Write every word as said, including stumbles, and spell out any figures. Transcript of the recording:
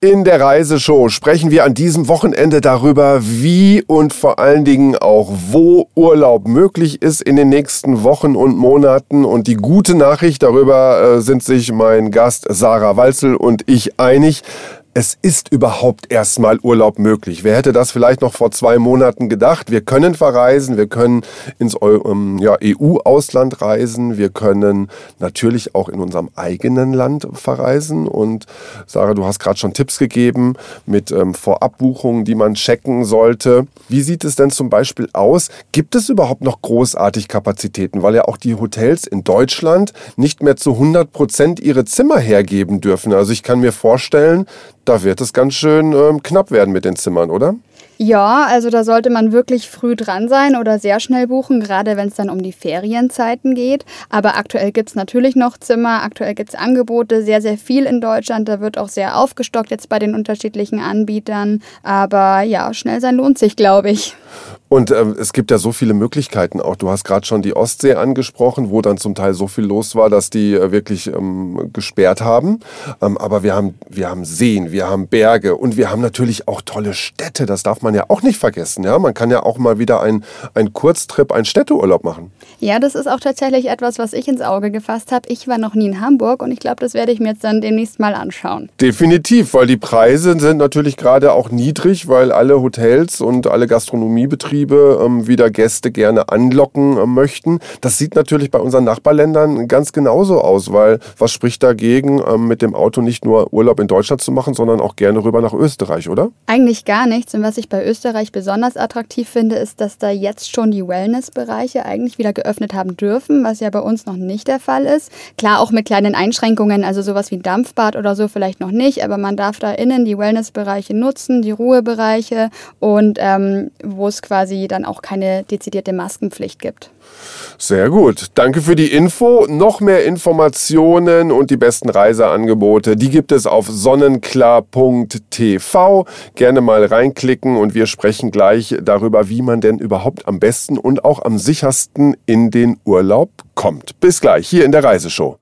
In der Reiseshow sprechen wir an diesem Wochenende darüber, wie und vor allen Dingen auch wo Urlaub möglich ist in den nächsten Wochen und Monaten. Und die gute Nachricht, darüber äh, sind sich mein Gast Sarah Walzel und ich einig. Es ist überhaupt erstmal Urlaub möglich. Wer hätte das vielleicht noch vor zwei Monaten gedacht? Wir können verreisen, wir können ins ähm, ja, E U-Ausland reisen, wir können natürlich auch in unserem eigenen Land verreisen. Und Sarah, du hast gerade schon Tipps gegeben mit ähm, Vorabbuchungen, die man checken sollte. Wie sieht es denn zum Beispiel aus? Gibt es überhaupt noch großartig Kapazitäten? Weil ja auch die Hotels in Deutschland nicht mehr zu hundert Prozent ihre Zimmer hergeben dürfen. Also ich kann mir vorstellen, da wird es ganz schön ähm, knapp werden mit den Zimmern, oder? Ja, also da sollte man wirklich früh dran sein oder sehr schnell buchen, gerade wenn es dann um die Ferienzeiten geht. Aber aktuell gibt es natürlich noch Zimmer, aktuell gibt es Angebote, sehr, sehr viel in Deutschland. Da wird auch sehr aufgestockt jetzt bei den unterschiedlichen Anbietern. Aber ja, schnell sein lohnt sich, glaube ich. Und ähm, es gibt ja so viele Möglichkeiten auch. Du hast gerade schon die Ostsee angesprochen, wo dann zum Teil so viel los war, dass die äh, wirklich ähm, gesperrt haben. Ähm, aber wir haben, wir haben Seen, wir haben Berge und wir haben natürlich auch tolle Städte. Das darf man ja auch nicht vergessen. Ja? Man kann ja auch mal wieder einen Kurztrip, einen Städteurlaub machen. Ja, das ist auch tatsächlich etwas, was ich ins Auge gefasst habe. Ich war noch nie in Hamburg und ich glaube, das werde ich mir jetzt dann demnächst mal anschauen. Definitiv, weil die Preise sind natürlich gerade auch niedrig, weil alle Hotels und alle Gastronomiebetriebe ähm, wieder Gäste gerne anlocken äh, möchten. Das sieht natürlich bei unseren Nachbarländern ganz genauso aus, weil was spricht dagegen, ähm, mit dem Auto nicht nur Urlaub in Deutschland zu machen, sondern auch gerne rüber nach Österreich, oder? Eigentlich gar nichts. Und was ich bei Österreich besonders attraktiv finde, ist, dass da jetzt schon die Wellnessbereiche eigentlich wieder geöffnet haben dürfen, was ja bei uns noch nicht der Fall ist. Klar, auch mit kleinen Einschränkungen, also sowas wie ein Dampfbad oder so vielleicht noch nicht, aber man darf da innen die Wellnessbereiche nutzen, die Ruhebereiche und ähm, wo es quasi dann auch keine dezidierte Maskenpflicht gibt. Sehr gut. Danke für die Info. Noch mehr Informationen und die besten Reiseangebote, die gibt es auf sonnenklar punkt t v. Gerne mal reinklicken und wir sprechen gleich darüber, wie man denn überhaupt am besten und auch am sichersten in den Urlaub kommt. Bis gleich hier in der Reiseshow.